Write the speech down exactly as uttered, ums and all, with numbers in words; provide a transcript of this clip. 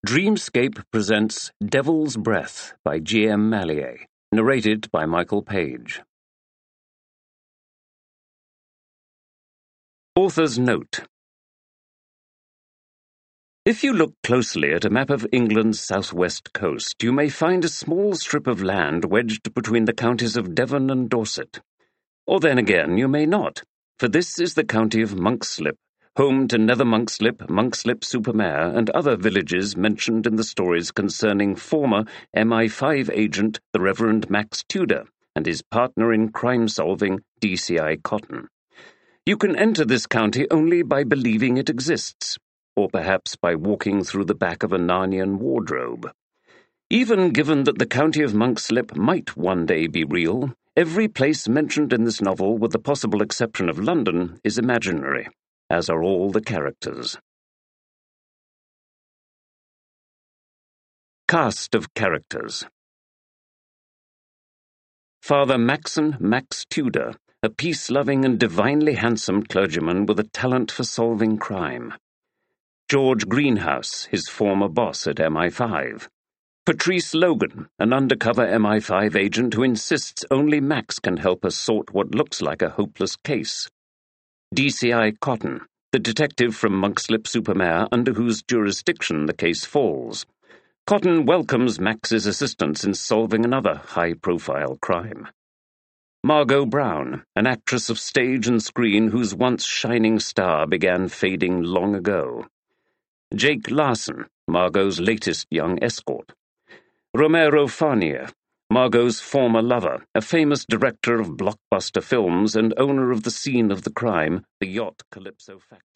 Dreamscape presents Devil's Breath by G. M. Mallier, narrated by Michael Page. Author's Note: If you look closely at a map of England's southwest coast, you may find a small strip of land wedged between the counties of Devon and Dorset. Or then again, you may not, for this is the county of Monkslip, home to Nether Monkslip, Monkslip-super-Mare, and other villages mentioned in the stories concerning former M I five agent the Reverend Max Tudor and his partner in crime-solving, D C I Cotton. You can enter this county only by believing it exists, or perhaps by walking through the back of a Narnian wardrobe. Even given that the county of Monkslip might one day be real, every place mentioned in this novel, with the possible exception of London, is imaginary, as are all the characters. Cast of characters. Father Maxon Max Tudor, a peace-loving and divinely handsome clergyman with a talent for solving crime. George Greenhouse, his former boss at M I five. Patrice Logan, an undercover M I five agent who insists only Max can help us sort what looks like a hopeless case. D C I Cotton, the detective from Monkslip-super-Mare under whose jurisdiction the case falls. Cotton welcomes Max's assistance in solving another high-profile crime. Margot Brown, an actress of stage and screen whose once shining star began fading long ago. Jake Larson, Margot's latest young escort. Romero Farnier, Margot's former lover, a famous director of blockbuster films and owner of the scene of the crime, the yacht Calypso Factory.